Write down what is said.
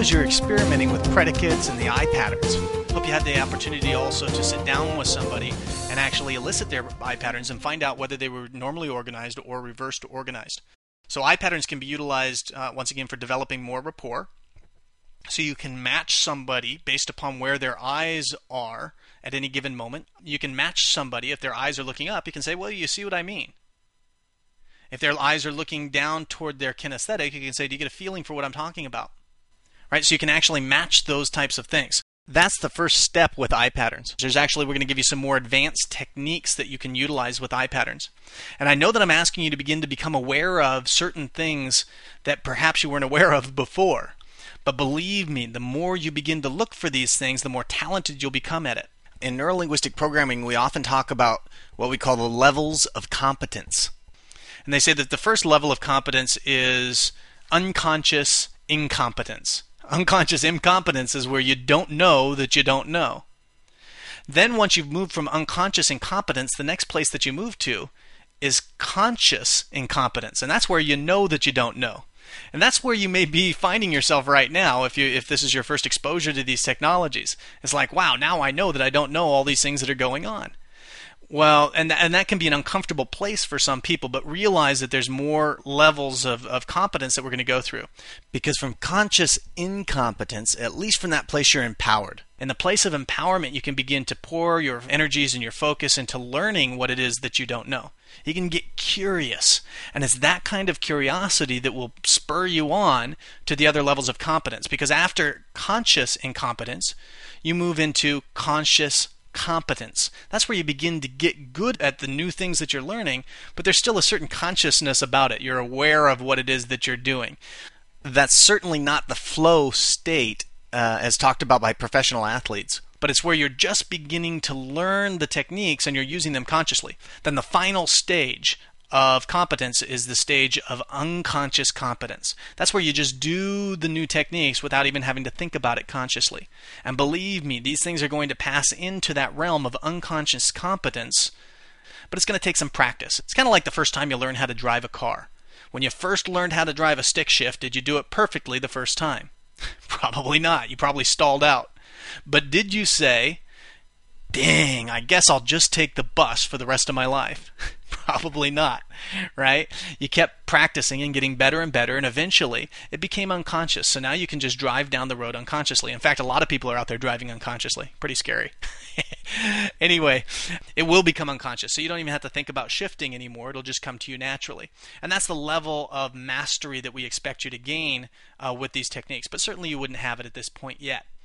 as you're experimenting with predicates and the eye patterns. Hope you had the opportunity also to sit down with somebody and actually elicit their eye patterns and find out whether they were normally organized or reversed organized. So eye patterns can be utilized, once again, for developing more rapport. So you can match somebody based upon where their eyes are at any given moment. You can match somebody if their eyes are looking up. You can say, well, you see what I mean. If their eyes are looking down toward their kinesthetic, you can say, do you get a feeling for what I'm talking about? Right? So you can actually match those types of things. That's the first step with eye patterns. We're going to give you some more advanced techniques that you can utilize with eye patterns. And I know that I'm asking you to begin to become aware of certain things that perhaps you weren't aware of before. But believe me, the more you begin to look for these things, the more talented you'll become at it. In neurolinguistic programming, we often talk about what we call the levels of competence. And they say that the first level of competence is unconscious incompetence. Unconscious incompetence is where you don't know that you don't know. Then once you've moved from unconscious incompetence, the next place that you move to is conscious incompetence. And that's where you know that you don't know. And that's where you may be finding yourself right now if this is your first exposure to these technologies. It's like, wow, now I know that I don't know all these things that are going on. Well, and that can be an uncomfortable place for some people, but realize that there's more levels of competence that we're going to go through. Because from conscious incompetence, at least from that place, you're empowered. In the place of empowerment, you can begin to pour your energies and your focus into learning what it is that you don't know. You can get curious, and it's that kind of curiosity that will spur you on to the other levels of competence. Because after conscious incompetence, you move into conscious competence. That's where you begin to get good at the new things that you're learning, but there's still a certain consciousness about it. You're aware of what it is that you're doing. That's certainly not the flow state as talked about by professional athletes, but it's where you're just beginning to learn the techniques and you're using them consciously. Then the final stage of competence is the stage of unconscious competence. That's where you just do the new techniques without even having to think about it consciously. And believe me, these things are going to pass into that realm of unconscious competence, but it's going to take some practice. It's kind of like the first time you learn how to drive a car. When you first learned how to drive a stick shift, did you do it perfectly the first time? Probably not. You probably stalled out. But did you say, dang, I guess I'll just take the bus for the rest of my life? Probably not, right? You kept practicing and getting better and better, and eventually it became unconscious. So now you can just drive down the road unconsciously. In fact, a lot of people are out there driving unconsciously. Pretty scary. Anyway, it will become unconscious. So you don't even have to think about shifting anymore. It'll just come to you naturally. And that's the level of mastery that we expect you to gain with these techniques. But certainly you wouldn't have it at this point yet.